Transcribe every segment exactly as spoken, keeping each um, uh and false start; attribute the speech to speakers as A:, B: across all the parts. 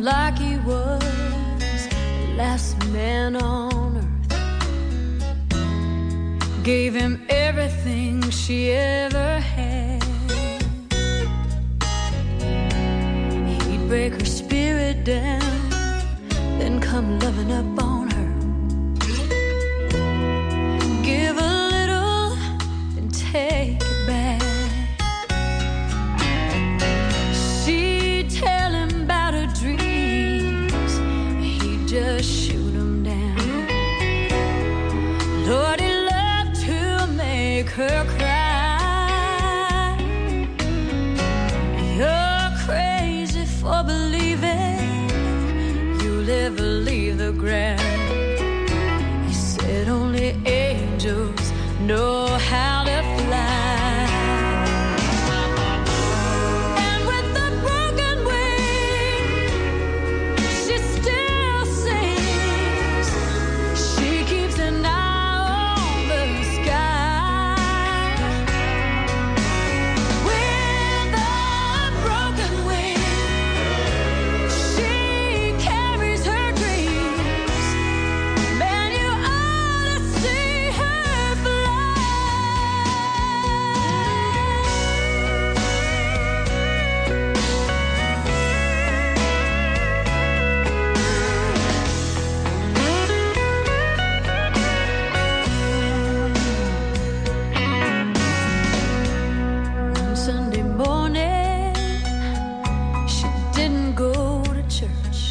A: like he was the last man on earth. Gave him everything she ever had. He'd break her spirit down, then come loving up on her. Give a little, then take it back. She'd tell him about her dreams, he'd just shoot them down. Lord, he loved to make her cry. You're crazy for believing you'll ever leave the ground. He said only angels know how to fly. And with the broken wing, she still sings. She keeps an eye on the sky. With a broken wing, she carries her dreams. Man, you ought to see her fly. One Sunday morning, she didn't go to church.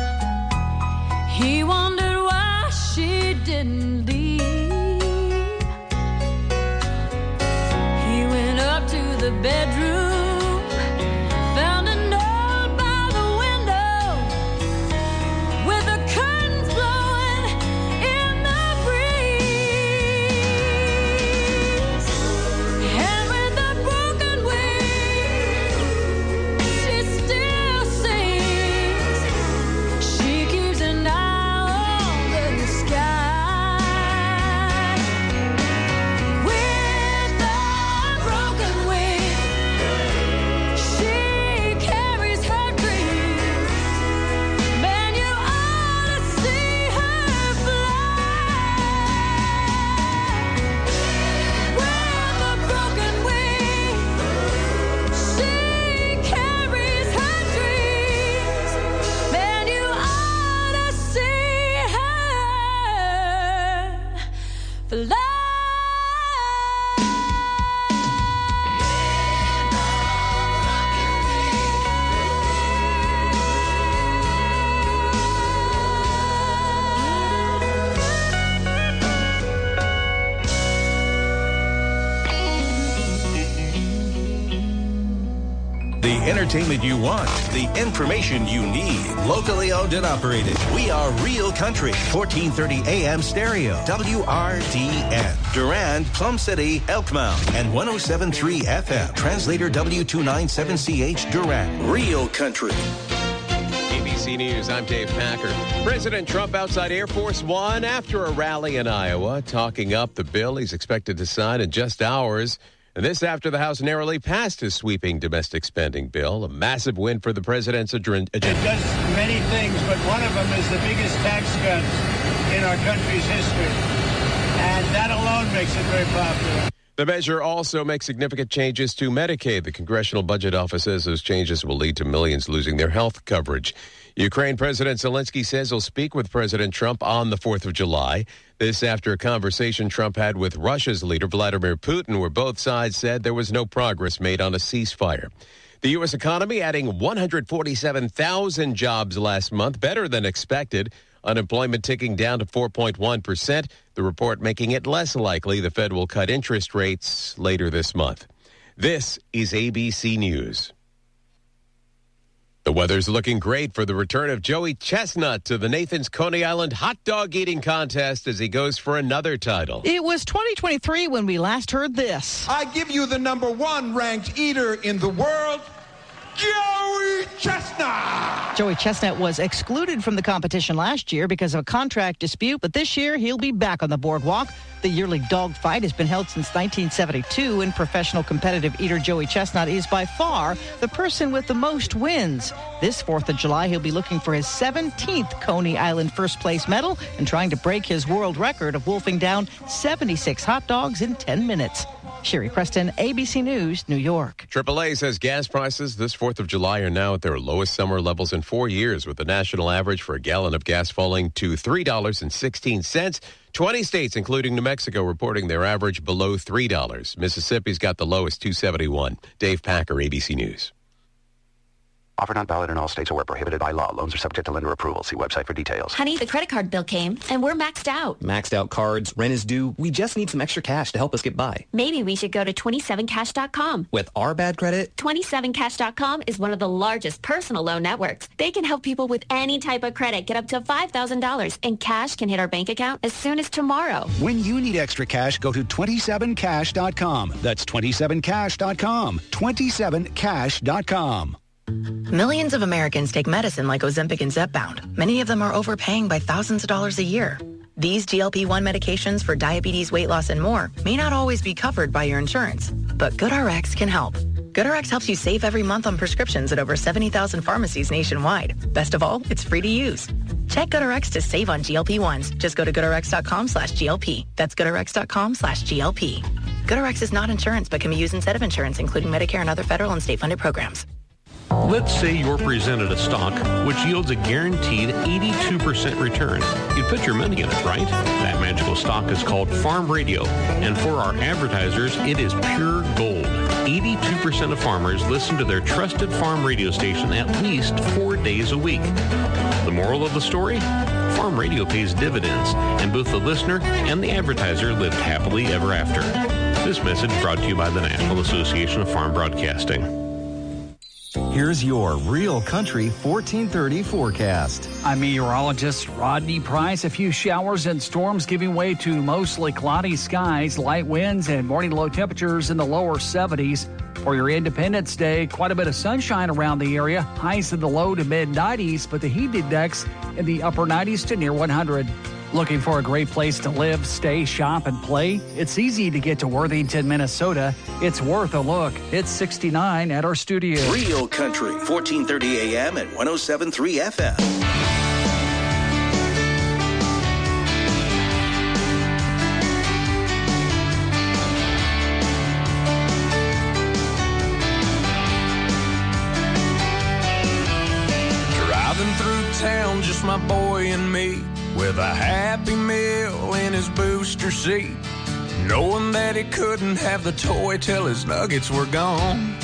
A: He wondered why she didn't leave. He went up to the bedroom, found a note by the window with the curtains blowing in the breeze. And with a broken wing, she still sings. She keeps an eye over the sky. With a broken wing, she carries her dreams. Man, you ought to see her fly. With a broken wing, she carries her dreams. Man, you ought to see her fly.
B: The entertainment you want, the information you need. Locally owned and operated. We are Real Country, fourteen thirty A M stereo, W R D N. Durand, Plum City, Elkmount, and one oh seven point three F M. Translator W two ninety-seven C H, Durand. Real Country.
C: A B C News, I'm Dave Packer. President Trump outside Air Force One after a rally in Iowa, talking up the bill he's expected to sign in just hours. And this after the House narrowly passed his sweeping domestic spending bill, a massive win for the president's agenda.
D: It does many things, but one of them is the biggest tax cut in our country's history. And that alone makes it very popular.
C: The measure also makes significant changes to Medicaid. The Congressional Budget Office says those changes will lead to millions losing their health coverage. Ukraine President Zelensky says he'll speak with President Trump on the fourth of July. This after a conversation Trump had with Russia's leader, Vladimir Putin, where both sides said there was no progress made on a ceasefire. The U S economy adding one hundred forty-seven thousand jobs last month, better than expected. Unemployment ticking down to four point one percent. The report making it less likely the Fed will cut interest rates later this month. This is A B C News. The weather's looking great for the return of Joey Chestnut to the Nathan's Coney Island hot dog eating contest as he goes for another title.
E: It was twenty twenty-three when we last heard this.
F: I give you the number one ranked eater in the world, Joey Joey Chestnut.
E: Joey Chestnut was excluded from the competition last year because of a contract dispute, but this year he'll be back on the boardwalk. The yearly dog fight has been held since nineteen seventy-two, and professional competitive eater Joey Chestnut is by far the person with the most wins. This fourth of July, he'll be looking for his seventeenth Coney Island first place medal and trying to break his world record of wolfing down seventy-six hot dogs in ten minutes. Sherry Preston, A B C News, New York.
C: triple A says gas prices this fourth of July are now at their lowest summer levels in four years, with the national average for a gallon of gas falling to three dollars and sixteen cents. twenty states, including New Mexico, reporting their average below three dollars. Mississippi's got the lowest, two seventy-one. Dave Packer, A B C News.
G: Offer not valid in all states or where prohibited by law. Loans are subject to lender approval. See website for details.
H: Honey, the credit card bill came, and we're maxed out.
I: Maxed out cards, rent is due. We just need some extra cash to help us get by.
H: Maybe we should go to twenty-seven cash dot com.
I: With our bad credit?
H: twenty-seven cash dot com is one of the largest personal loan networks. They can help people with any type of credit get up to five thousand dollars, and cash can hit our bank account as soon as tomorrow.
J: When you need extra cash, go to twenty-seven cash dot com. That's twenty-seven cash dot com. twenty-seven cash dot com.
K: Millions of Americans take medicine like Ozempic and Zepbound. Many of them are overpaying by thousands of dollars a year. These G L P one medications for diabetes, weight loss, and more may not always be covered by your insurance, but GoodRx can help. GoodRx helps you save every month on prescriptions at over seventy thousand pharmacies nationwide. Best of all, it's free to use. Check GoodRx to save on G L P ones. Just go to GoodRx dot com slash G L P. That's GoodRx dot com slash G L P. GoodRx is not insurance, but can be used instead of insurance, including Medicare and other federal and state-funded programs.
L: Let's say you're presented a stock which yields a guaranteed eighty-two percent return. You'd put your money in it, right? That magical stock is called Farm Radio, and for our advertisers, it is pure gold. eighty-two percent of farmers listen to their trusted farm radio station at least four days a week. The moral of the story? Farm Radio pays dividends, and both the listener and the advertiser lived happily ever after. This message brought to you by the National Association of Farm Broadcasting.
M: Here's your Real Country fourteen thirty forecast.
N: I'm meteorologist Rodney Price. A few showers and storms giving way to mostly cloudy skies, light winds, and morning low temperatures in the lower seventies. For your Independence Day, quite a bit of sunshine around the area. Highs in the low to mid nineties, but the heat index in the upper nineties to near one hundred. Looking for a great place to live, stay, shop, and play? It's easy to get to Worthington, Minnesota. It's worth a look. It's sixty-nine at our studio.
B: Real Country, fourteen thirty A M and one oh seven point three F M.
O: Driving through town, just my boy and me, with a Happy Meal in his booster seat, knowing that he couldn't have the toy till his nuggets were gone.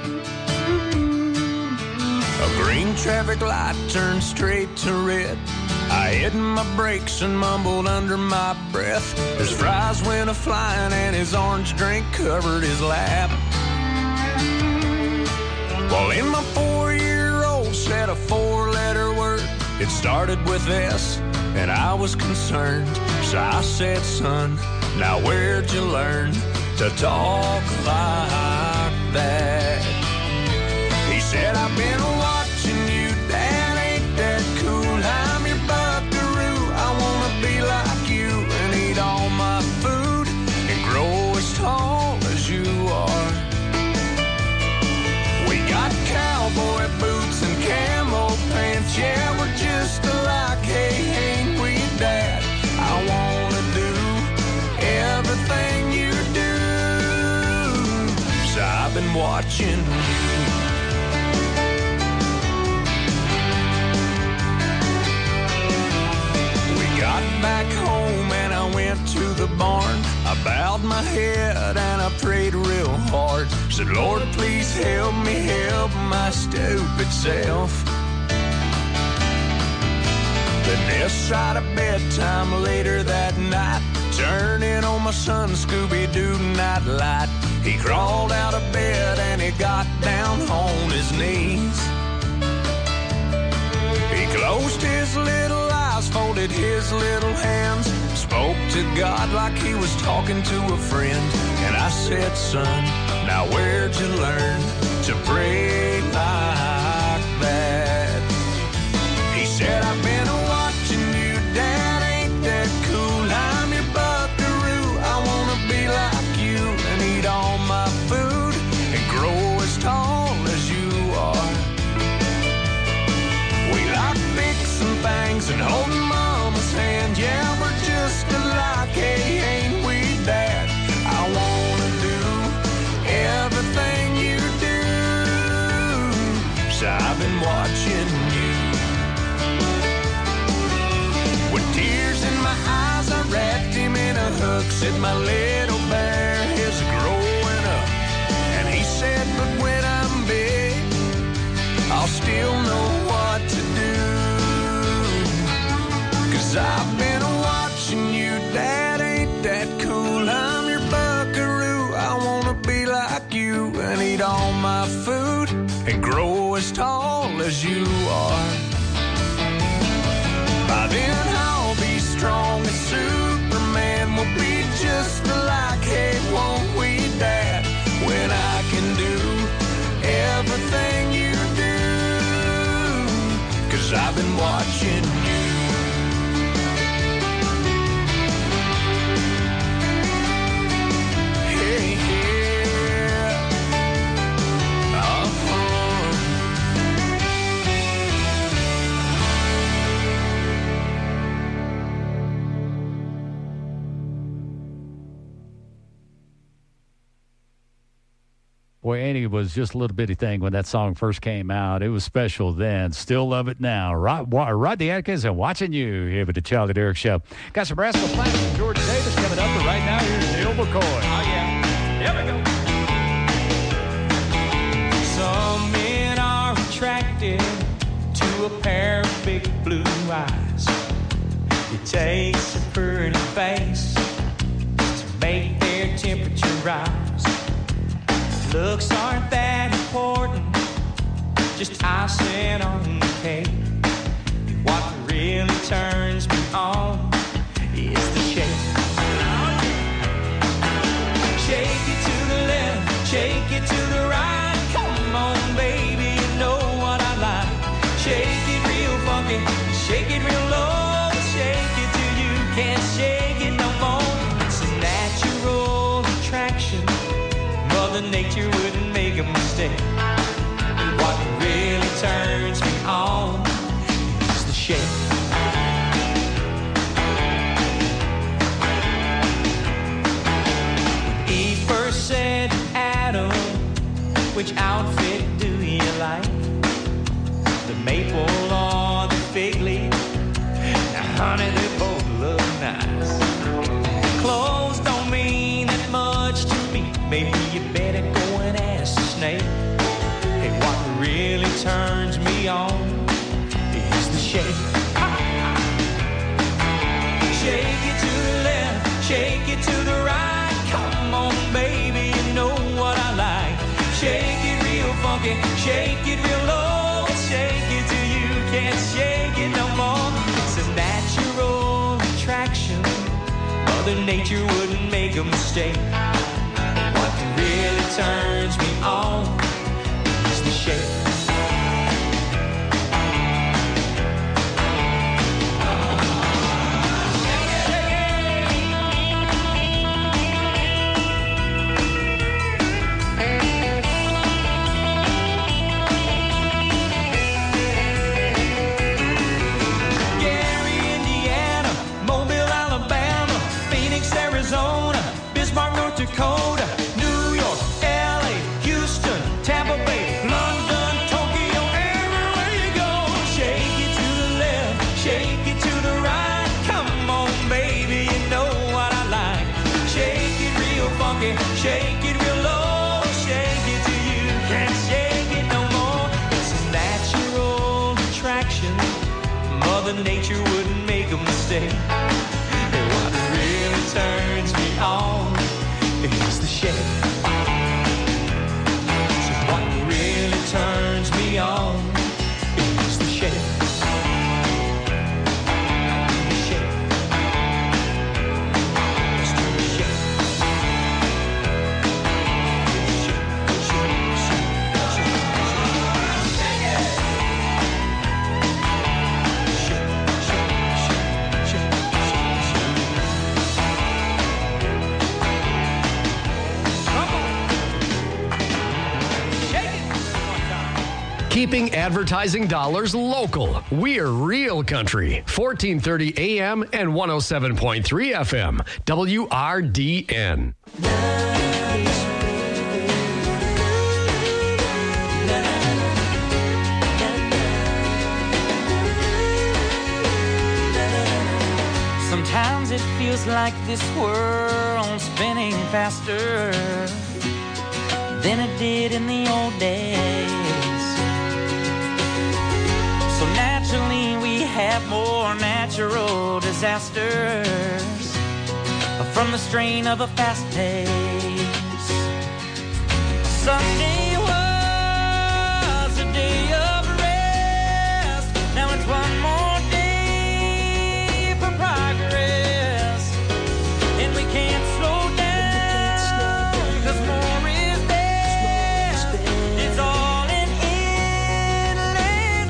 O: A green traffic light turned straight to red. I hit my brakes and mumbled under my breath. His fries went a-flying and his orange drink covered his lap. Well, in my four-year-old said a four-letter word. It started with S, and I was concerned. So I said, son, now where'd you learn to talk like that? He said, I've been watching you, Dad, ain't that cool? I'm your buckaroo, I wanna be like you and eat all my food and grow as tall as you are. We got cowboy boots and camo pants, yeah, we're just alike, hey, ain't we, Dad? I wanna do everything you do, so I've been watching you. We got back home and I went to the barn. I bowed my head and I prayed real hard. Said, Lord, please help me help my stupid self. Then this side of bedtime later that night, turning on my son Scooby-Doo nightlight. He crawled out of bed and he got down on his knees. He closed his little eyes, folded his little hands, spoke to God like he was talking to a friend. And I said, son, now where'd you learn to pray like watching you. With tears in my eyes, I wrapped him in a hook. Said my little bear is growing up. And he said, but when I'm big, I'll still know what to do. Cause I've been watching you, Dad, ain't that cool? I'm your buckaroo, I wanna be like you and eat all my food and grow as tall as you are. By then I'll be strong as Superman, we'll be just alike, hey, won't we, Dad? When I can do everything you do, cause I've been watching you. Hey, yeah. Uh-huh.
F: Boy, Annie was just a little bitty thing when that song first came out. It was special then. Still love it now. Rod, Rodney Atkins and Watching You here with the Charlie Derrick Show. Got some Rascal Flatts and George Davis coming up, but right now here's Neil McCoy.
O: Oh, yeah. Here we go.
P: Some men are attracted to a pair of big blue eyes. It takes a pretty face to make their temperature rise. Looks aren't that important, just icing on the cake. What really turns me on is the shake. Shake it to the left, shake it to the right. Come on, baby, you know what I like. Shake it real funky, shake it real low. Shake it till you can't shake it no more. It's a natural attraction. Mother Nature wouldn't make a mistake. What really turns me on is the shake. When Eve first said to Adam, which outfit do you like? The maple or the fig leaf? Now, honey, they both look nice. Clothes don't mean that much to me. Maybe you better go and ask the snake. Hey, what really turns me on is the shake. Shake it to the left, shake it to the right. Come on, baby, you know what I like. Shake it real funky, shake it real low. Shake it till you can't shake it no more. It's a natural attraction. Mother Nature wouldn't make a mistake. What really turns me on is the shake. Gary, Indiana, Mobile, Alabama, Phoenix, Arizona, Bismarck, North Dakota, New York, L A, Houston, Tampa Bay, London, Tokyo, everywhere you go. Shake it to the left, shake it to the right. Come on, baby, you know what I like. Shake it real funky, shake it real low. Shake it till you can't shake it no more. It's a natural attraction. Mother Nature wouldn't make a mistake. And what really turns me on is the shake. So what really turns me on is the shake. The shake. Let's do the shake. Shake, shake, shake, shake, shake it. Shake, shake, shake, shake, shake,
Q: Keeping advertising dollars local. We're Real Country. fourteen thirty A M and one oh seven point three F M. W R D N.
P: this world spinning faster than it did in the old days. So naturally we have more natural disasters from the strain of a fast pace. Sunday was a day of rest. Now it's one more day for progress, and we can't slow down, 'cause more is best. It's all an endless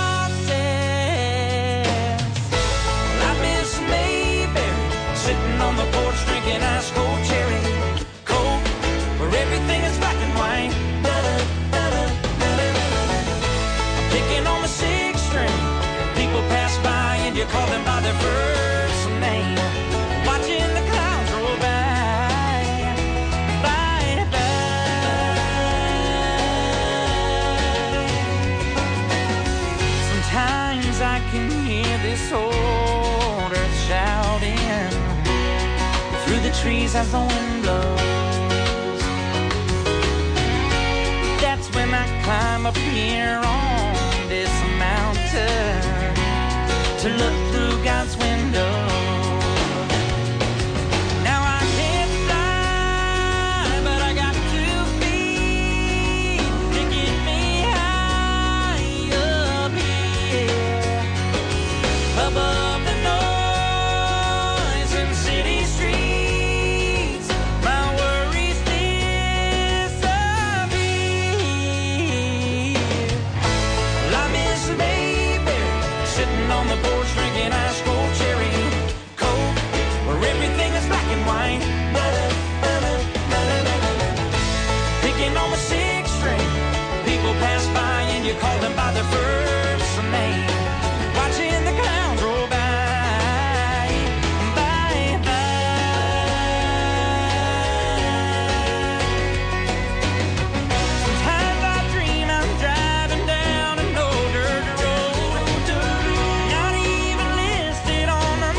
P: process. I miss Mayberry sitting on the porch drinking ice cold cherry Coke, where everything is black and white. I'm picking on the sixth string. People pass by and you call them by their first name. Watching the clouds roll by, by, by. Sometimes I can hear this old earth shouting through the trees as the wind blows. That's when I climb up here on this mountain to look through God's window. Now I can't fly, but I got two feet to get me high up here, above the noise in city streets. My worries disappear. Well, I miss Mayberry sitting on the porch drinking ice cold cherry Coke, where everything is black and white. Picking on the sixth string. People pass by and you call them by their first name. Watching the clouds roll by, by, by. Sometimes I dream I'm driving down an old dirt road, not even listed on the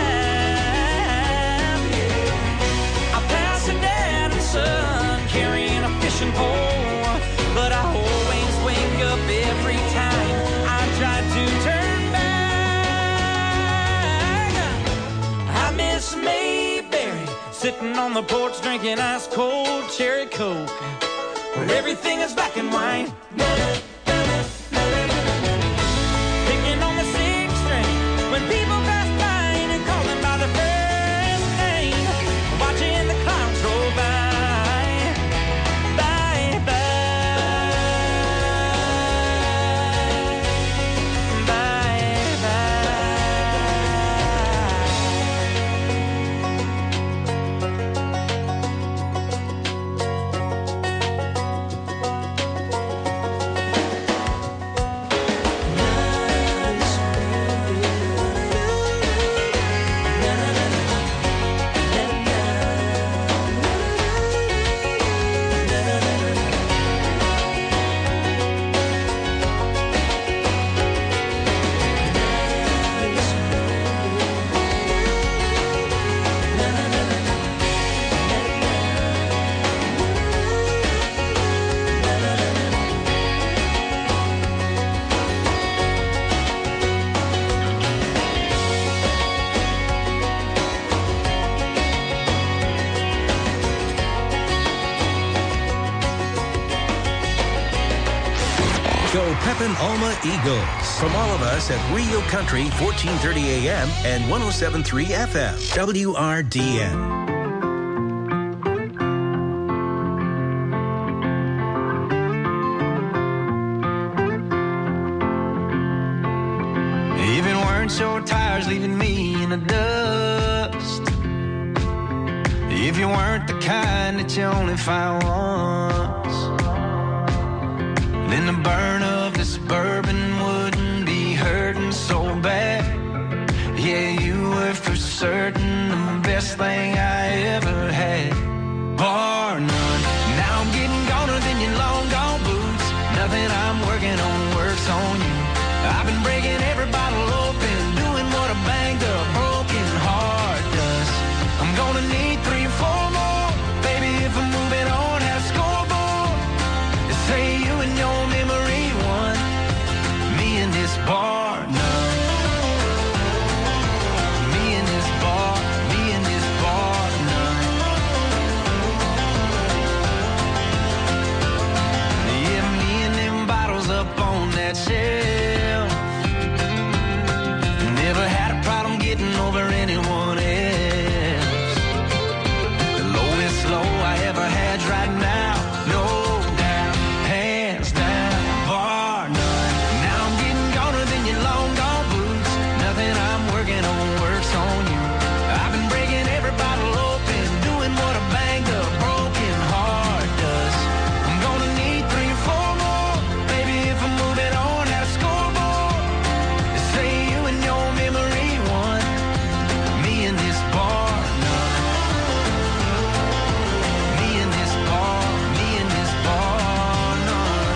P: map. I pass a dad and son carrying a fishing pole, but I always wake up every time I try to turn back. I miss Mayberry sitting on the porch drinking ice cold cherry Coke, where everything is black and white. Picking on the sixth string when people pass by and you call them by their first name. Watching the clouds roll by, by, by, by,
B: Go Pepin Alma Eagles. From all of us at Real Country, fourteen thirty A M and one oh seven point three F M. W R D N.
P: Even weren't your tires leaving me in the dust. If you weren't the kind that you only find once, then the burn of this bourbon wouldn't be hurting so bad. Yeah, you were for certain the best thing I ever had, bar none. Now I'm getting goner than your long gone boots. Nothing I'm working on works on you. I've been breaking every bottle open, doing what a banged up broken heart does. I'm edge right now, no doubt, hands down, bar none. Now I'm getting goner than your long gone boots. Nothing I'm working on works on you. I've been breaking every bottle open, doing what a banged up, broken heart does. I'm gonna need three or four more, maybe if I'm moving on at a scoreboard. They say you and your memory won, me and this bar none. Me and this bar, me and this bar none.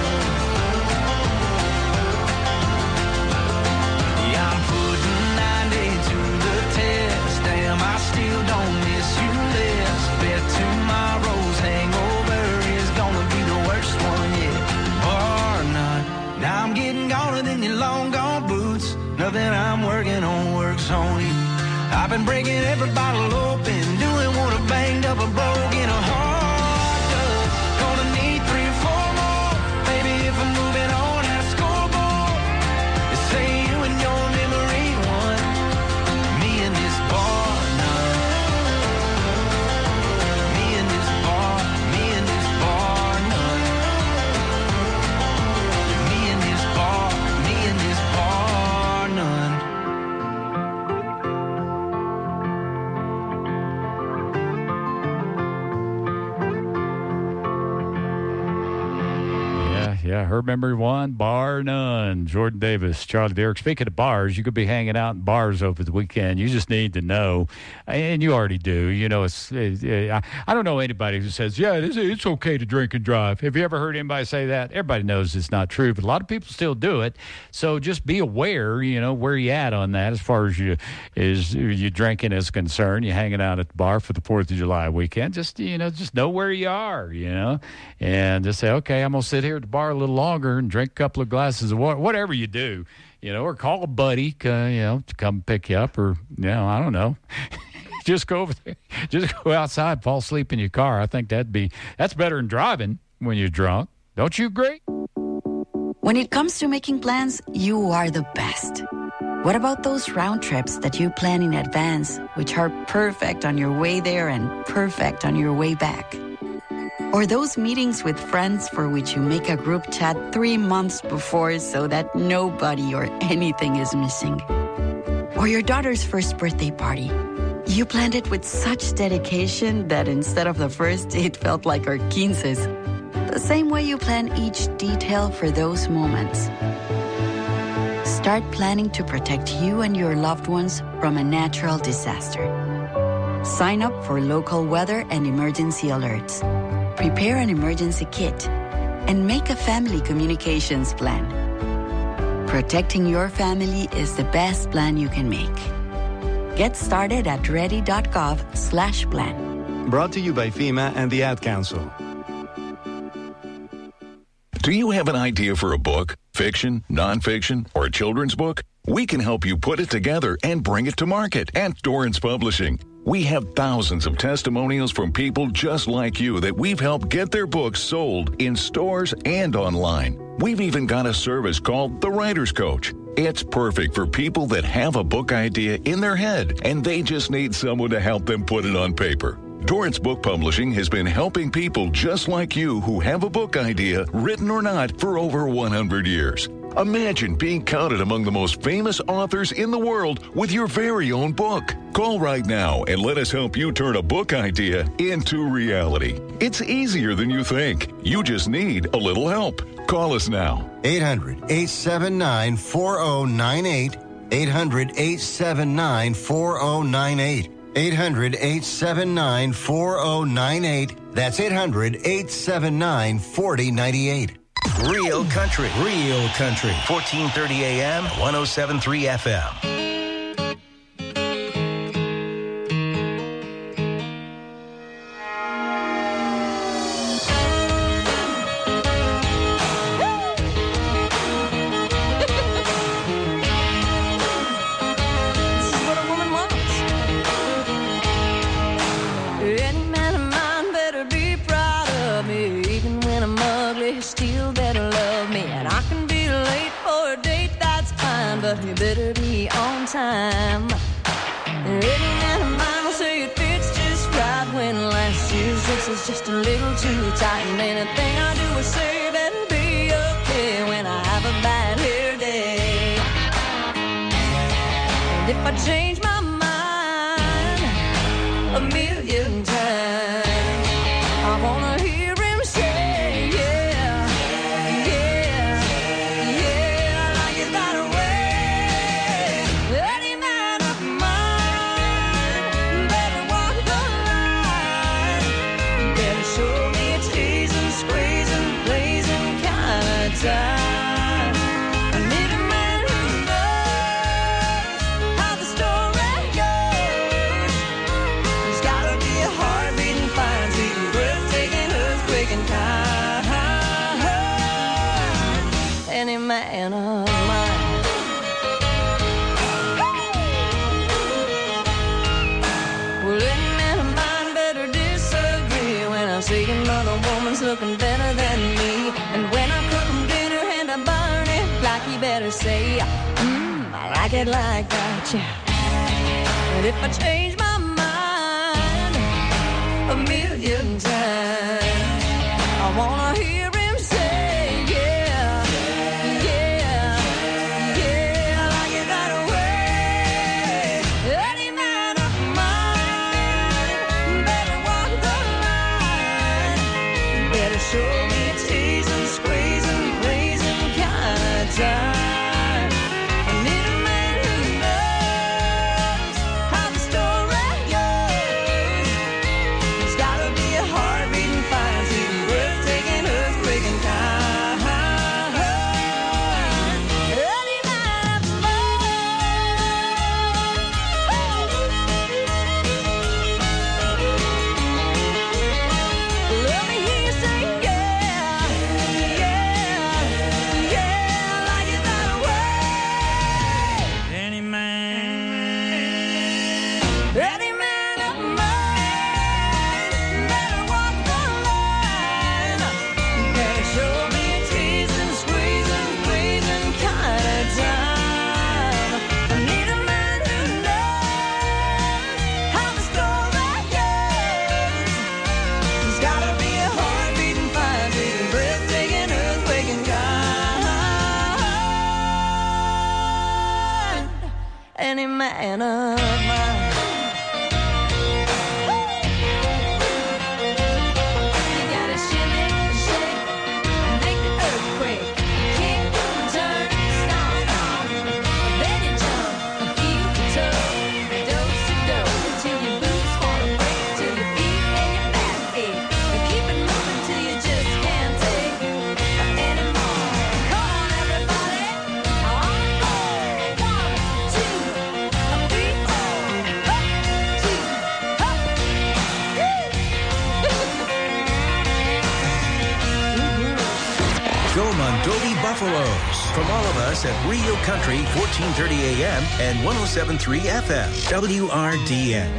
P: Yeah, I'm putting ninety to the test. Damn, I still don't miss you less. Bet tomorrow's hangover is gonna be the worst one yet. Bar none. Now I'm getting goner than your long gone boots. Nothing I'm working on works on you. I've been breaking every bottle open, doing what a banged up, a broken heart does. Gonna need three or four more, maybe if I'm moving on at a scoreboard. They say you and your memory won, me and this bar none. Me and this bar, me and this bar none. Me and this bar, me and this bar none.
F: Yeah, yeah. Her memory one, bar none. Jordan Davis, Charlie Derrick. Speaking of bars, you could be hanging out in bars over the weekend. You just need to know, and you already do. You know, it's. It, it, I, I don't know anybody who says, "Yeah, it is, it's okay to drink and drive." Have you ever heard anybody say that? Everybody knows it's not true, but a lot of people still do it. So just be aware. You know where you at on that as far as you is you drinking is concerned. You hanging out at the bar for the Fourth of July weekend. Just you know, just know where you are. You know, and just say, "Okay, I'm gonna sit here at the bar a little longer and drink a couple of glasses of water," whatever you do, you know, or call a buddy, uh, you know, to come pick you up, or, you know, I don't know. Just go over there, just go outside, fall asleep in your car. I think that'd be, that's better than driving when you're drunk. Don't you agree?
R: When it comes to making plans, you are the best. What about those round trips that you plan in advance, which are perfect on your way there and perfect on your way back? Or those meetings with friends for which you make a group chat three months before so that nobody or anything is missing? Or your daughter's first birthday party. You planned it with such dedication that instead of the first, it felt like our quinces. The same way you plan each detail for those moments. Start planning to protect you and your loved ones from a natural disaster. Sign up for local weather and emergency alerts. Prepare an emergency kit and make a family communications plan. Protecting your family is the best plan you can make. Get started at ready.gov slash plan.
M: Brought to you by FEMA and the Ad Council.
S: Do you have an idea for a book, fiction, nonfiction, or a children's book? We can help you put it together and bring it to market at Dorrance Publishing. We have thousands of testimonials from people just like you that we've helped get their books sold in stores and online. We've even got a service called The Writer's Coach. It's perfect for people that have a book idea in their head and they just need someone to help them put it on paper. Dorrance Book Publishing has been helping people just like you who have a book idea, written or not, for over one hundred years. Imagine being counted among the most famous authors in the world with your very own book. Call right now and let us help you turn a book idea into reality. It's easier than you think. You just need a little help. Call us now.
T: eight hundred, eight seven nine, four oh nine eight. eight hundred, eight seven nine, four oh nine eight. eight hundred, eight seven nine, four oh nine eight. That's eight hundred, eight seven nine, four oh nine eight.
B: Real country. Real country. fourteen thirty A M, one oh seven point three F M.
A: But you better be on time. Any man of mine will say it fits just right when last year's dress is just a little too tight, and anything I do or say better be okay when I have a bad hair day. And if I change my mind a million times, I wanna hear him say, yeah, yeah, yeah, I like it that way. Any man of mine better walk the line, better show me a teasing, squeezing, blazing kind of time. I need a man who knows how the story goes. There's gotta be a heart beating fine, sweet and breathtaking, earthquaking kind. Any man of mine. Well, any man of mine better disagree when I see another woman's looking better than me. And when I cook him dinner and I burn it, like he better say, mmm, I like it like that, yeah. And if I change my mind a million times, I wanna hear him say, yeah, yeah, yeah, I like it that way. Any man of mine better walk the line, better show me a teasing, squeezing, blazing kind of time. I need a man who knows how the story goes. There's gotta be a heart beating fine, sweet and breathtaking, earthquaking kind. Any man of mine. Let me hear you say, yeah, yeah, yeah, I like it that way. Any man, any man of mine better walk the line, better show me a teasing, squeezing, pleasing kind of time. I need a man who knows how the story goes. There's gotta be a heart beating fine, sweet and breathtaking, earthquaking kind. Any man of mine. You gotta shimmy, shake, and make the earthquake. Kick, turn, stomp, then you jump, heel to toe, dose to dose, till your boots wanna break, till your feet and your back ache. And keep it moving till you just can't take anymore. Come on, everybody, on the floor. One, two, three, four. Up, two, up.
B: Go Mondovi Buffaloes. From all of us at Real Country, fourteen thirty A M and one oh seven point three F M, W R D N.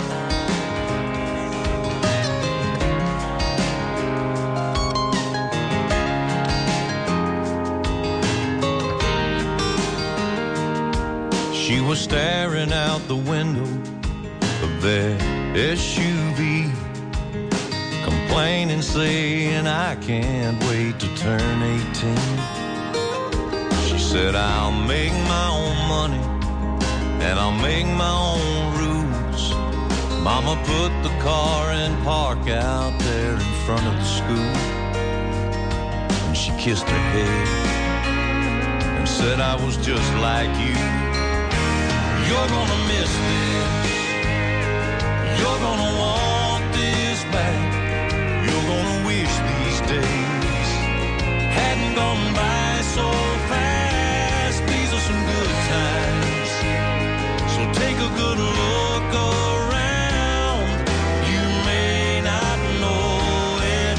O: She was staring out the window of that S U V, complaining, saying, I can't wait to turn eighteen. She said, I'll make my own money and I'll make my own rules. Mama put the car in park out there in front of the school, and she kissed her head and said, I was just like you. You're gonna miss this. You're gonna want this back. You're gonna wish these days hadn't gone by so fast. These are some good times, so take a good look around. You may not know it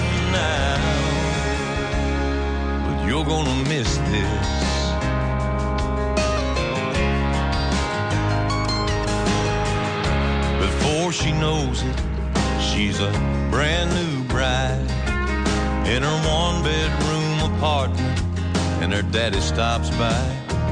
O: now, but you're gonna miss this. Before she knows it, she's a brand new bride in her one bedroom apartment, and her daddy stops by.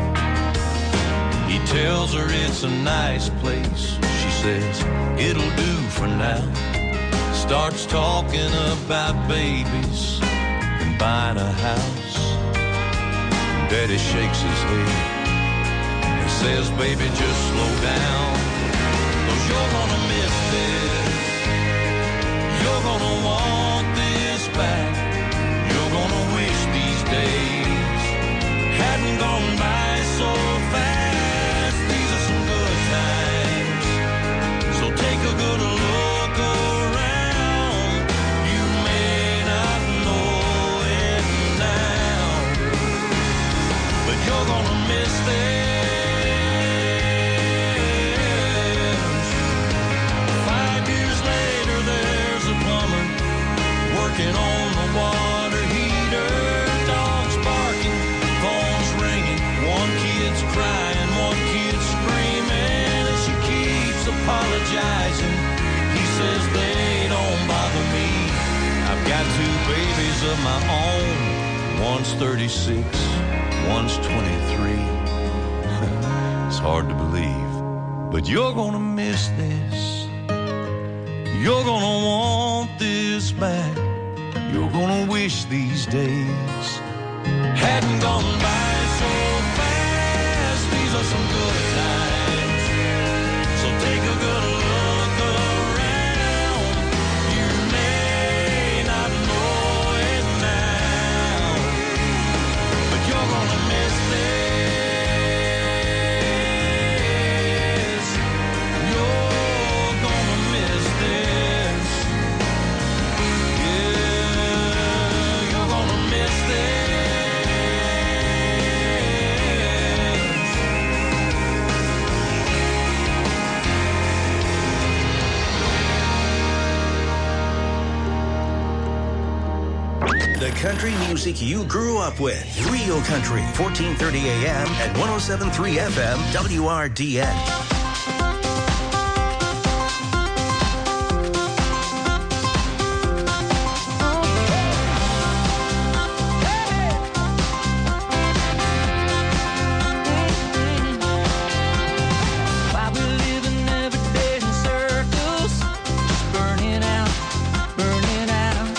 O: He tells her it's a nice place. She says it'll do for now. starts talking about babies and buying a house. Daddy shakes his head and says, baby, just slow down, 'cause you're gonna miss this. You're gonna want this back. You're gonna wish these days hadn't gone by so fast. These are some good times, so take a good look around. You may not know it now, but you're gonna miss this. Five years later, there's a plumber working on the water heater. Dogs barking, phones ringing, one kid's crying, one kid's screaming, and she keeps apologizing. He says they don't bother me. I've got two babies of my own. One's thirty-six, one's twenty-three. It's hard to believe, but you're gonna miss this. You're gonna want this back. You're gonna wish these days hadn't gone by so fast. These are some good times, so take a good look around. You may not know it now, but you're gonna miss this. You're gonna miss this. Yeah, you're gonna miss this.
B: The country music you grew up with. Real Country, fourteen thirty A M at one oh seven point three F M, W R D N.
P: While we're living every day in circles, just burning out, burning out.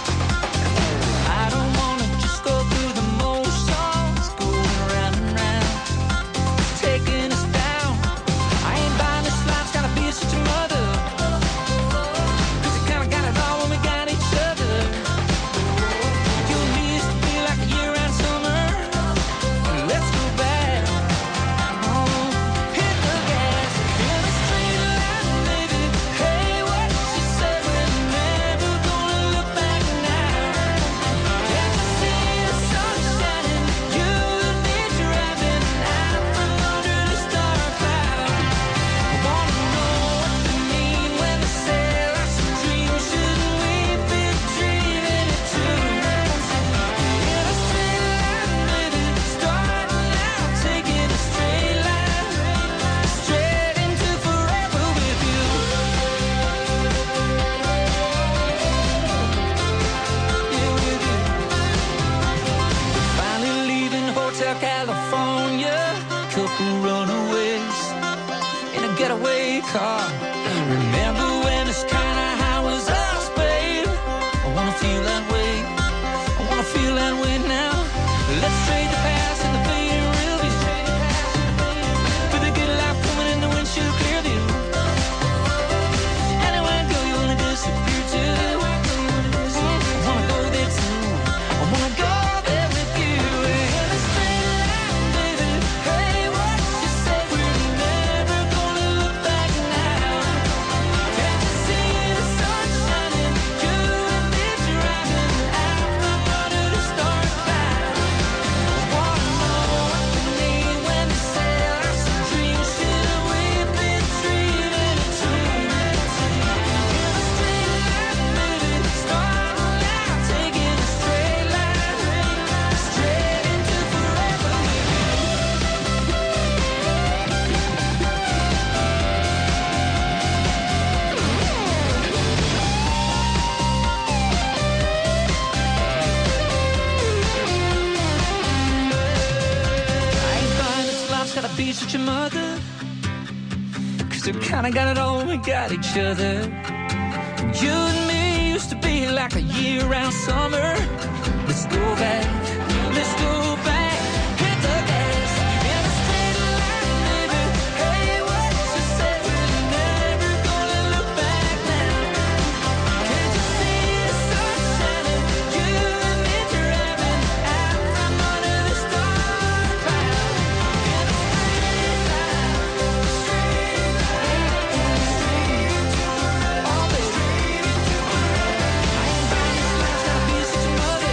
P: I don't wanna just go through the motions, going round and round, taking us down. I ain't buying this life's gotta be such a mother, 'cause we kinda got it all when we got each other. You and me used to be like a year-round summer. Let's go back. Oh, hit the gas in a straight line, baby. Hey, what she said, we're never gonna look back now. Can't you see the sun shining? You and me driving out from under the star cloud. I wanna know what they mean when they say life's a dream. Shouldn't we be dreaming it too? In a straight line, baby, starting out, taking a straight line, straight into forever with you. Yeah, with you. Finally leaving Hotel California, couple runaways in a getaway car. Remember when it's kinda how was us, babe? I wanna feel that way. I wanna feel that way now. Let's trade the past and the fading real view for the good life coming in the windshield clear view. Anywhere I go, you wanna disappear too. I wanna go there too. I wanna go there with you. In a straight line, baby. Hey, what you say? We're never gonna look back now. Can't you see the sun shining? You and me driving out from under the star cloud. I wanna know what they mean when they say life's a dream. Shouldn't we be dreaming it too? In a straight line, baby, starting out, taking a straight line, straight into forever with you. I ain't buying this life's gotta be such a mother, 'cause we kinda got it all when we got each other. You and me like a year-round summer. Let's go back, let's go back, hit the gas in a straight line, baby. Hey, what you say? We're never gonna look back now. Can't you see the sun shining? You and me driving out from under the star cloud in a straight line, straight line, straight all the straight into my head. I ain't buying this lifestyle, be such a mother.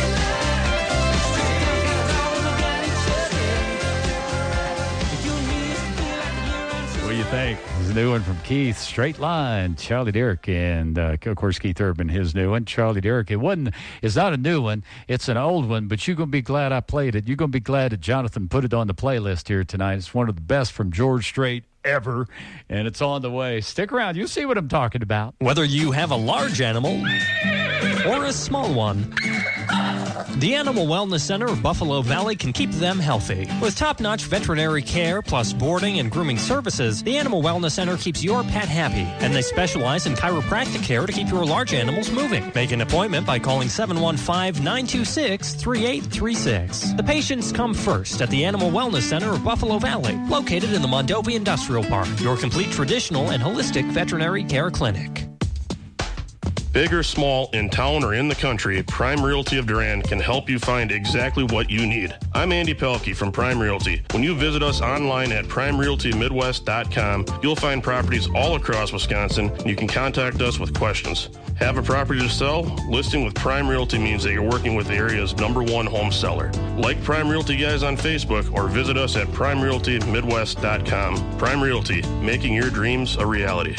F: What do you think? It's a new one from Keith. Straight Line, Charlie Derrick, and uh, of course Keith Urban, his new one. Charlie Derrick. It wasn't. It's not a new one. It's an old one. But you're gonna be glad I played it. You're gonna be glad that Jonathan put it on the playlist here tonight. It's one of the best from George Strait ever, and it's on the way. Stick around. You'll see what I'm talking about.
U: Whether you have a large animal or a small one, the Animal Wellness Center of Buffalo Valley can keep them healthy. With top-notch veterinary care plus boarding and grooming services, the Animal Wellness Center keeps your pet happy, and they specialize in chiropractic care to keep your large animals moving. Make an appointment by calling seven one five, nine two six, three eight three six. The patients come first at the Animal Wellness Center of Buffalo Valley, located in the Mondovi Industrial Park, your complete traditional and holistic veterinary care clinic.
V: Big or small, in town or in the country, Prime Realty of Durand can help you find exactly what you need. I'm Andy Pelkey from Prime Realty. When you visit us online at prime realty midwest dot com, you'll find properties all across Wisconsin, and you can contact us with questions. Have a property to sell? Listing with Prime Realty means that you're working with the area's number one home seller. Like Prime Realty Guys on Facebook or visit us at prime realty midwest dot com. Prime Realty, making your dreams a reality.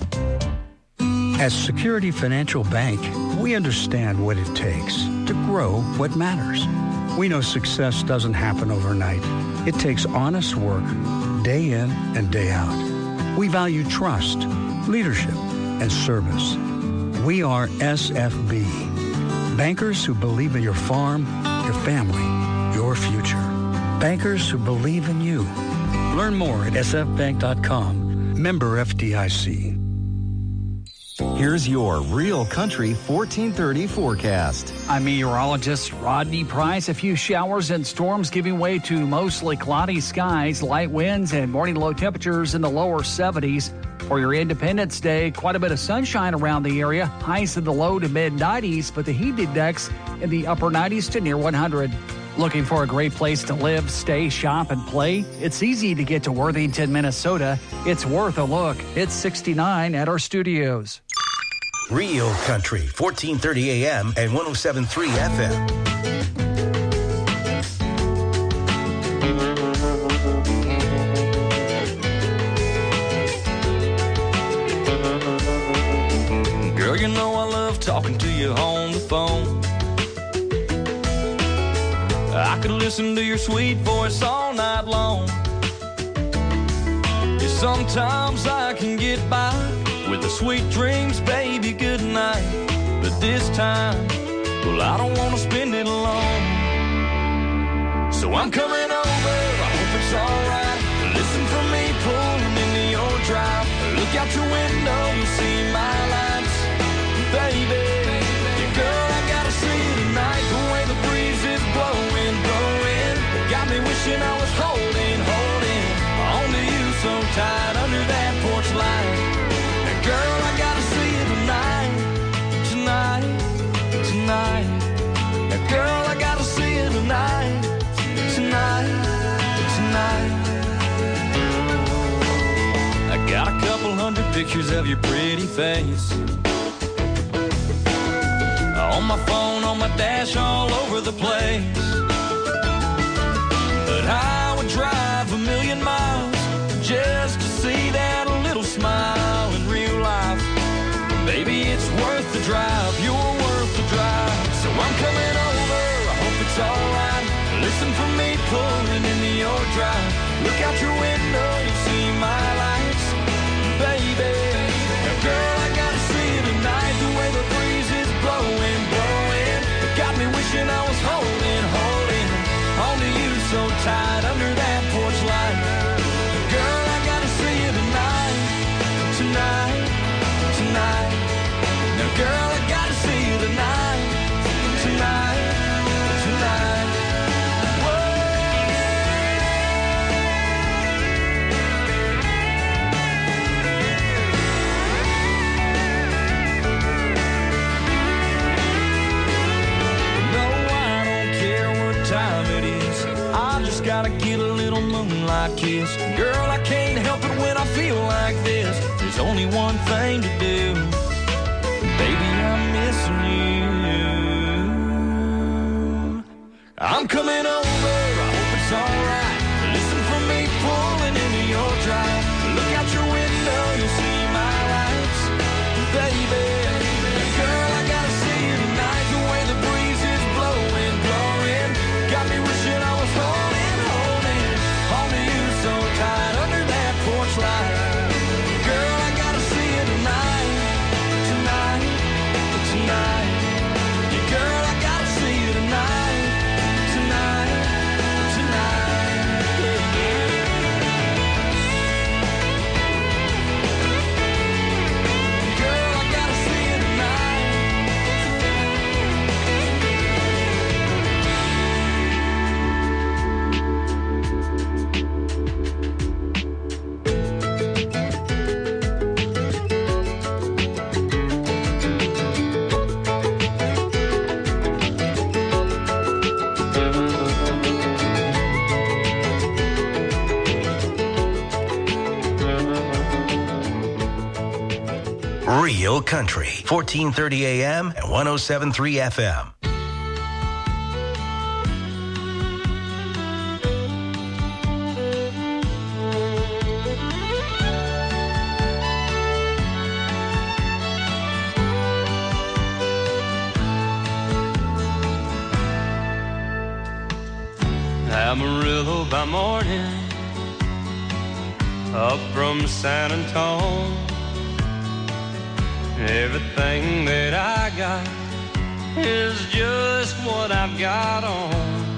W: As Security Financial Bank, we understand what it takes to grow what matters. We know success doesn't happen overnight. It takes honest work, day in and day out. We value trust, leadership, and service. We are S F B, bankers who believe in your farm, your family, your future. Bankers who believe in you. Learn more at s f bank dot com. Member F D I C.
X: Here's your Real Country fourteen thirty forecast.
N: I'm meteorologist Rodney Price. A few showers and storms giving way to mostly cloudy skies, light winds, and morning low temperatures in the lower seventies. For your Independence Day, quite a bit of sunshine around the area. Highs in the low to mid nineties, but the heat index in the upper nineties to near one hundred. Looking for a great place to live, stay, shop, and play? It's easy to get to Worthington, Minnesota. It's worth a look. It's sixty-nine at our studios.
B: Real Country, fourteen thirty A M and one oh seven point three F M.
P: Girl, you know I love talking to you on the phone. I could listen to your sweet voice all night long. Yeah, sometimes I can get by with the sweet dreams, baby, good night. But this time, well, I don't want to spend it alone. So I'm coming over, I hope it's alright. Listen for me pulling into your drive. Look out your window, you'll see my lights. Baby, yeah, girl, I gotta see you tonight. The way the breeze is blowing, blowing, got me wishing I was holding, holding on to you so tight under that porch light. Girl, I gotta see you tonight, tonight, tonight. Now, girl, I gotta see you tonight, tonight, tonight. I got a couple hundred pictures of your pretty face on my phone, on my dash, all over the place. But I would drive a million miles just to see that little smile in real life. Baby, it's worth the drive, you're worth the drive. So I'm coming over, I hope it's alright. Listen for me pulling into your drive. Look out your window, you'll see my lights. Baby, now girl, I gotta see you tonight. The way the breeze is blowing, blowing, it got me wishing I was holding, holding on to you so tight under that porch light. Girl, I gotta see gotta get a little moonlight kiss. Girl, I can't help it when I feel like this. There's only one thing to do. Baby, I'm missing you. I'm coming over, I hope it's alright. Listen for me pulling into your drive. Look out your window, you'll see my lights. Baby, girl, I gotta see you tonight. The way the breeze is blowing, blowing, got me wishing I was holding, holding on to you so tight under that porch light. Girl, I gotta see you tonight, tonight, tonight. Yeah, girl, I gotta see you tonight, tonight, tonight. Yeah, yeah. Girl, I gotta see you tonight.
B: Real Country, fourteen thirty A M and one oh seven point three F M.
C: Amarillo by morning, up from San Antonio. Everything that I got is just what I've got on.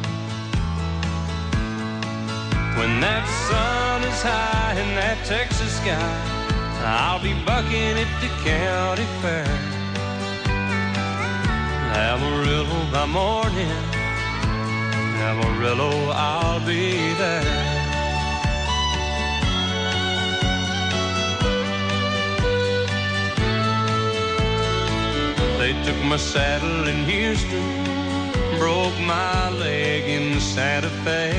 C: When that sun is high in that Texas sky, I'll be bucking at the county fair. Amarillo by morning, Amarillo, I'll be there. They took my saddle in Houston, broke my leg in Santa Fe.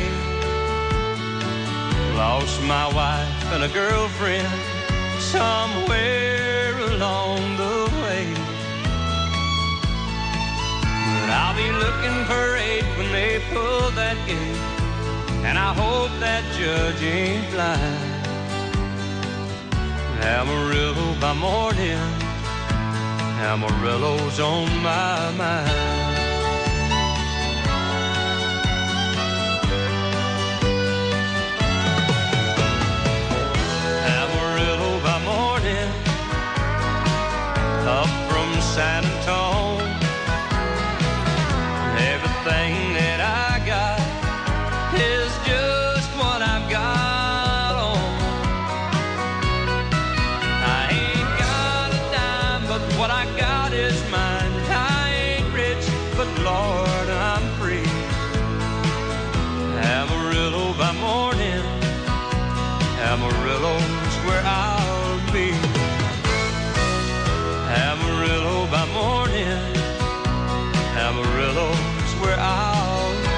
C: Lost my wife and a girlfriend somewhere along the way. But I'll be looking for eight when they pull that gate, and I hope that judge ain't lying. Amarillo by morning, Amarillo's on my mind. Amarillo by morning, up from San Antonio. Everything that I got is just what I've got on. I ain't got a dime, but what I got is mine. I ain't rich, but Lord, I'm free. Amarillo by morning, Amarillo's where I'll be. Amarillo by morning, Amarillo's where I'll be.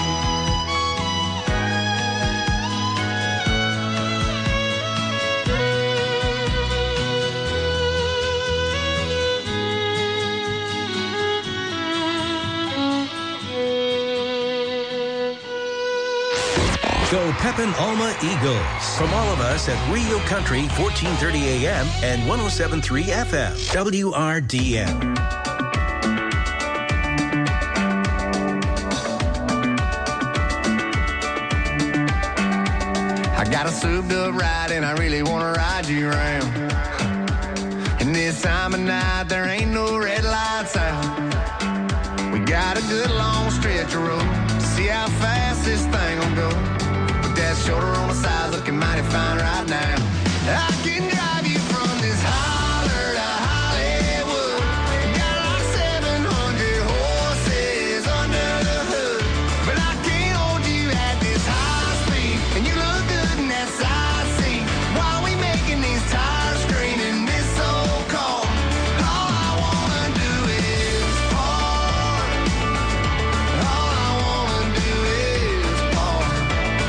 B: Go Pepin Alma Eagles. From all of us at Real Country, fourteen thirty A M and one oh seven point three F M, W R D N.
D: I got a souped up ride and I really want to ride you around. And this time of night there ain't no red lights out. We got a good long stretch of road to see how fast this thing will go. With that shoulder on the side looking mighty fine right now. I can drive you from this holler to Hollywood. Got like seven hundred horses under the hood. But I can't hold you at this high speed. And you look good in that side seat. While we making these tires scream in this old car. All I wanna do is park. All I wanna do is park.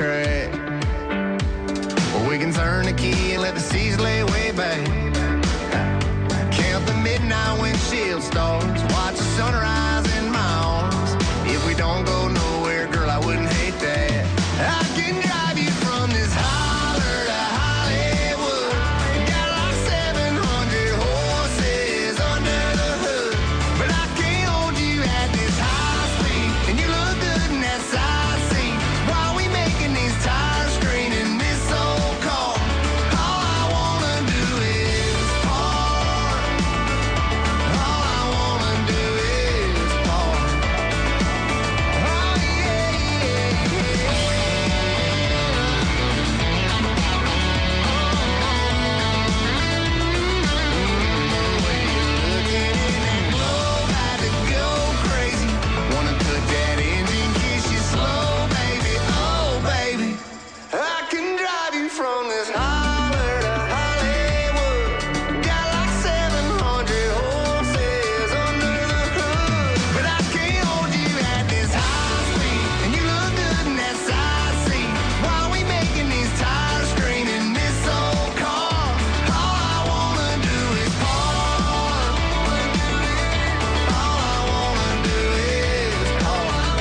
D: track. Or we can turn the key and let the seas lay way back. Count the midnight windshield stars, watch the sunrise in my arms. If we don't go nowhere, girl, I wouldn't hate that. I can drive you from this holler to Hollywood. Got like seven hundred horses under the hood. But I can't hold you at this high speed. And you look good in that side seat. While we making these tires screaming this old car. All I wanna do is park. All I wanna do is park. Oh yeah, yeah, yeah. I can drive you from this holler to Hollywood. Got like seven hundred horses under the hood. But I can't hold you at this high speed. And you look good in that side seat. While we making these tires screaming this old car. All I wanna do is park. All I wanna do is park.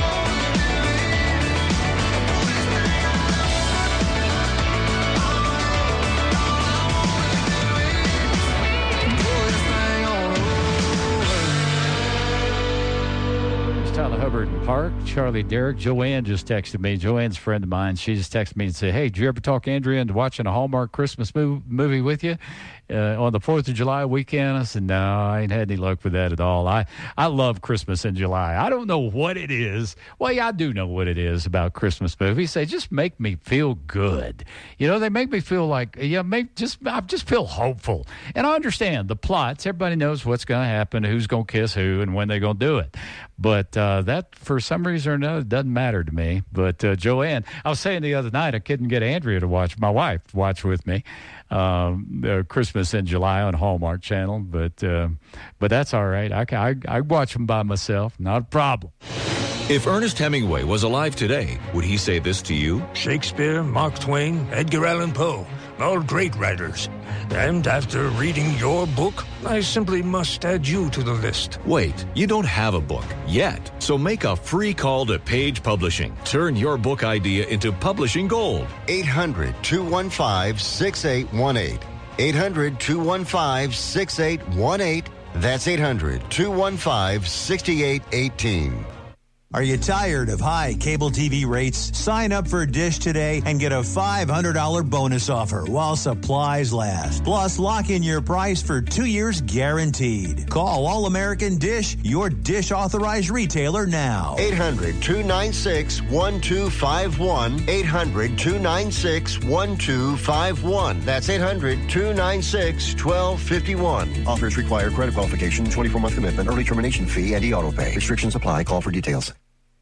F: It's Tyler Hubbard and Park, Charlie Derrick. Joanne just texted me. Joanne's a friend of mine. She just texted me and said, hey, did you ever talk Andrea into watching a Hallmark Christmas mov- movie with you uh, on the fourth of July weekend? I said, no, I ain't had any luck with that at all. I, I love Christmas in July. I don't know what it is. Well, yeah, I do know what it is about Christmas movies. They just make me feel good. You know, they make me feel like, yeah, make just I just feel hopeful. And I understand the plots. Everybody knows what's going to happen, who's going to kiss who, and when they're going to do it. But uh, that, for some reason or another, doesn't matter to me. But uh, Joanne, I was saying the other night, I couldn't get Andrea to watch, my wife, to watch with me, um, uh, Christmas in July on Hallmark Channel. But uh, but that's all right. I, I, I watch them by myself. Not a problem.
E: If Ernest Hemingway was alive today, would he say this to you?
G: Shakespeare, Mark Twain, Edgar Allan Poe, all great writers. And after reading your book, I simply must add you to the list.
E: Wait, you don't have a book yet, so make a free call to Page Publishing. Turn your book idea into publishing gold.
T: eight hundred, two one five, six eight one eight. eight hundred, two one five, six eight one eight. That's eight hundred, two one five, six eight one eight.
H: Are you tired of high cable T V rates? Sign up for Dish today and get a five hundred dollars bonus offer while supplies last. Plus, lock in your price for two years guaranteed. Call All American Dish, your Dish authorized retailer now.
T: eight hundred, two nine six, one two five one. eight hundred, two nine six, one two five one. That's eight hundred, two nine six, one two five one.
I: Offers require credit qualification, twenty-four month commitment, early termination fee, and e-auto pay. Restrictions apply. Call for details.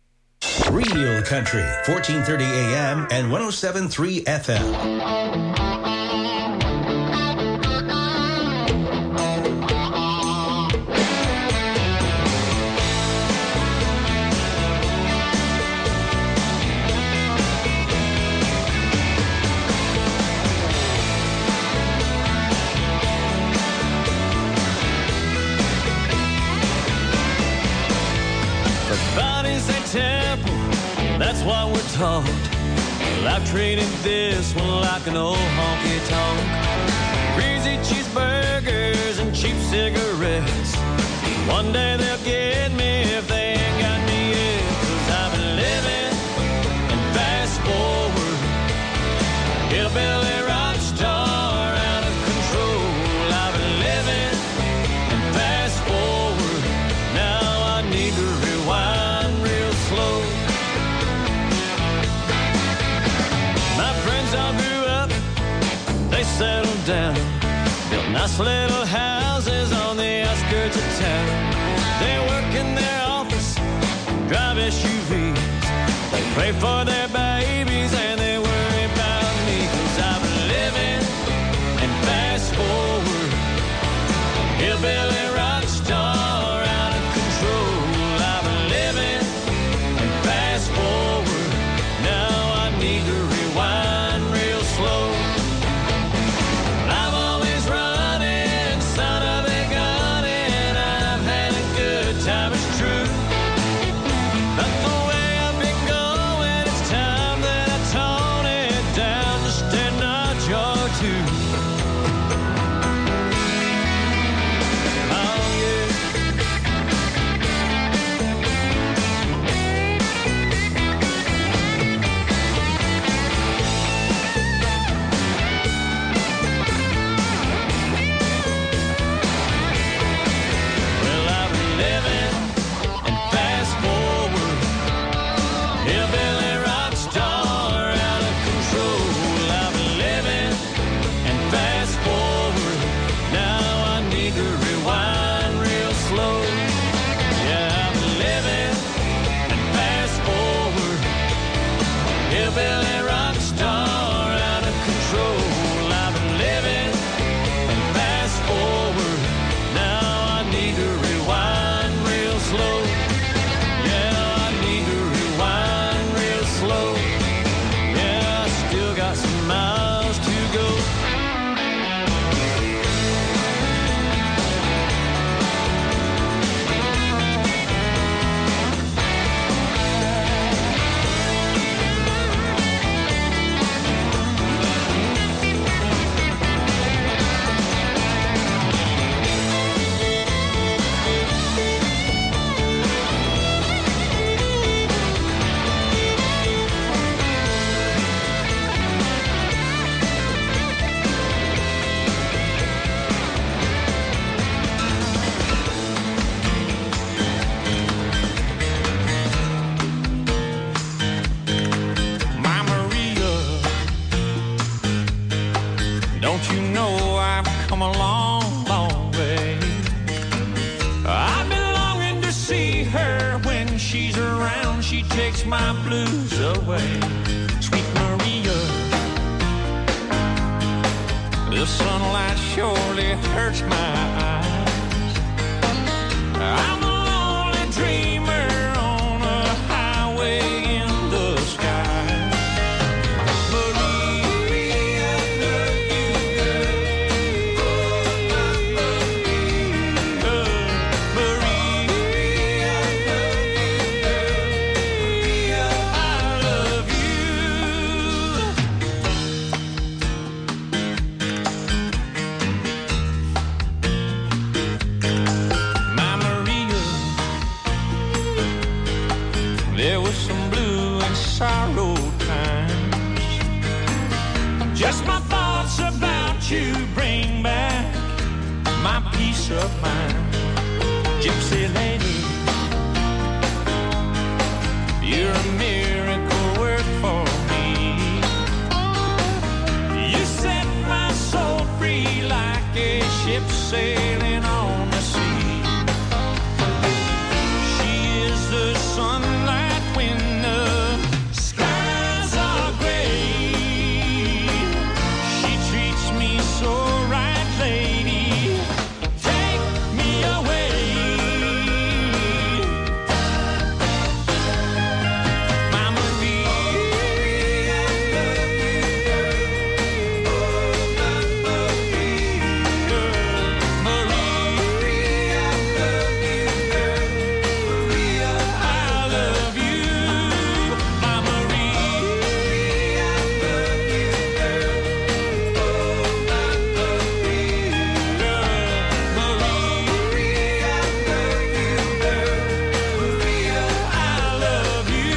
B: Real Country, fourteen thirty A M and one oh seven point three F M.
P: That's what we're taught. Well, I've traded this one like an old honky-tonk. Greasy cheeseburgers and cheap cigarettes. One day they'll get me if they ain't got me yet. 'Cause I've been living and fast forward. Hillbilly rock star out of control. I've been living and fast forward. Now I need to rewind real slow. My friends all grew up, they settled down, built nice little houses on the outskirts of town. They work in their office, drive S U Vs, they pray for their babies and they worry about me. 'Cause I've been living and fast forward, hillbilly rock star out of control. I've been living and fast forward, now I need to she's around, she takes my blues away. Sweet Maria, the sunlight surely hurts my eyes. I'm a lonely dreamer on a highway in the sky. Maria, I love you, girl. Oh, Maria, Maria, I love you. My Maria, there was some blue and sorrow times. Just my thoughts about you bring back my peace of mind. Gypsy lady, you're a miracle work for me. You set my soul free like a ship sailing on the sea. She is the sunlight when the skies are gray. She treats me so right, lady. Take me away. My Maria, I love you. My I love you.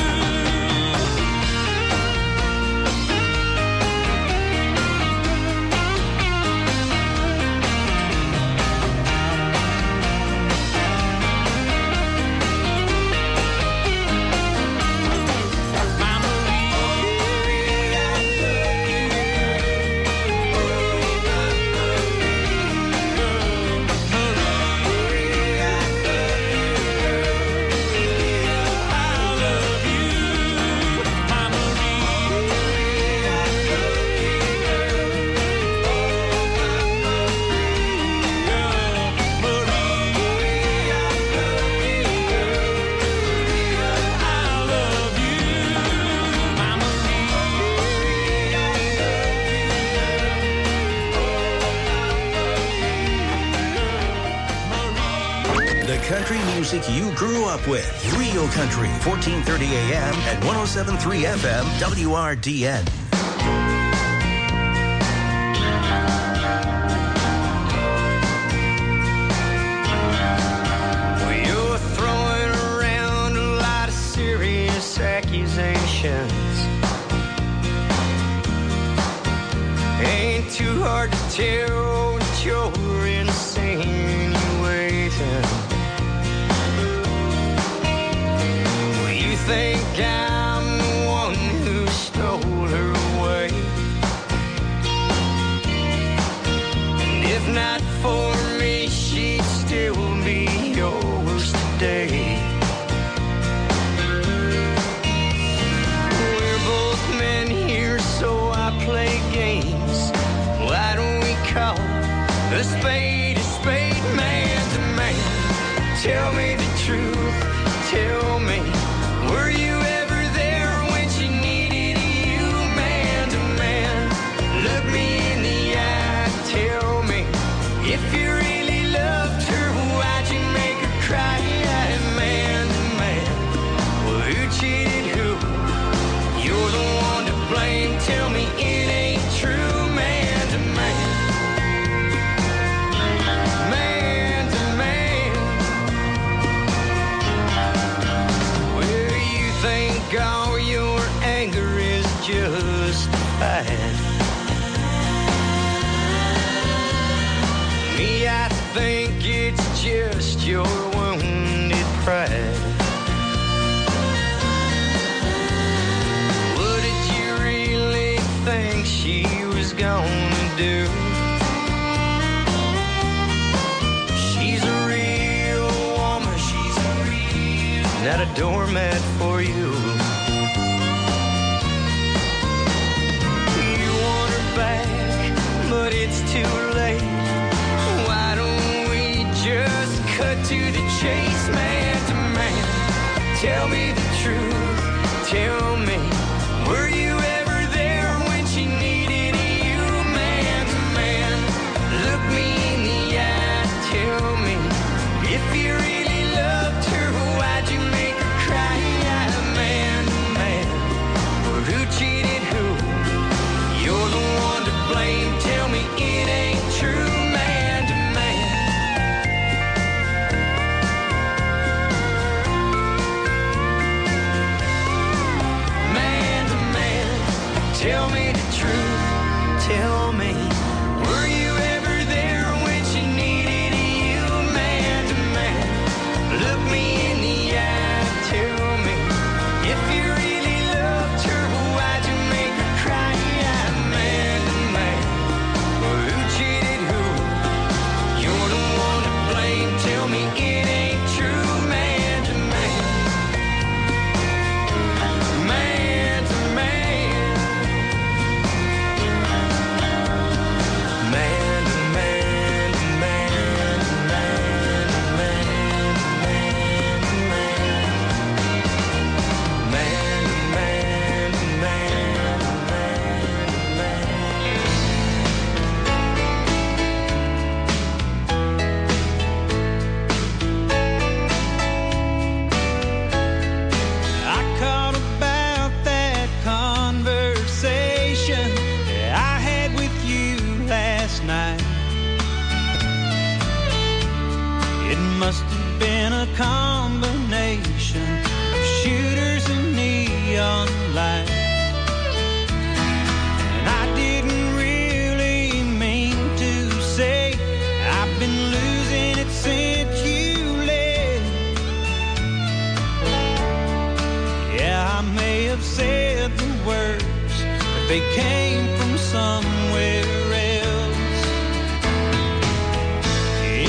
B: The country music you grew up with. Real Country, fourteen thirty A M and one oh seven point three F M, W R D N.
P: Well, you're throwing around a lot of serious accusations. Ain't too hard to tell that you're insane waiting. Well, you think I'm the one who stole her away. And if not for me, she'd still be yours today. We're both men here, so I play games. Why don't we call a spade a spade, man to man? Tell me the truth, tell me, were you ever there when she needed you, man to man? Look me in the eye, tell me, if you really loved her, why'd you make her cry, man to man? Well, who cheated who? You're the one to blame, tell me it ain't true, man to man. Man to man. Well, you think all your anger is justified. Me, I think it's just your wounded pride. What did you really think she was gonna do? She's a real woman, she's a real, not a a doormat for you. You want her back, but it's too late. Why don't we just cut to the chase, man to man? Tell me the truth, tell me, were you ever there when she needed you, man to man? Look me in the eye, tell me, if you really loved her, why'd you make her cry, man to man? Well, who cheated who? You're the one to blame, tell me it ain't true, man to man. Man to man, tell me the truth, tell me, were you ever there when she needed you, man to man? Look me in the eye, tell me, if you really loved her, why'd you make her cry, man to man? Well, who cheated who? You're the one to blame, tell me it ain't true, man to man. Man to man. Man to man to man to man to man to man. Man to man to man to man I caught about that conversation I had with you last night. It must have been a combination of shooters and neon lights. And I didn't really mean to say I've been losing it since you left. Yeah, I may have said the words, but they came from somewhere else.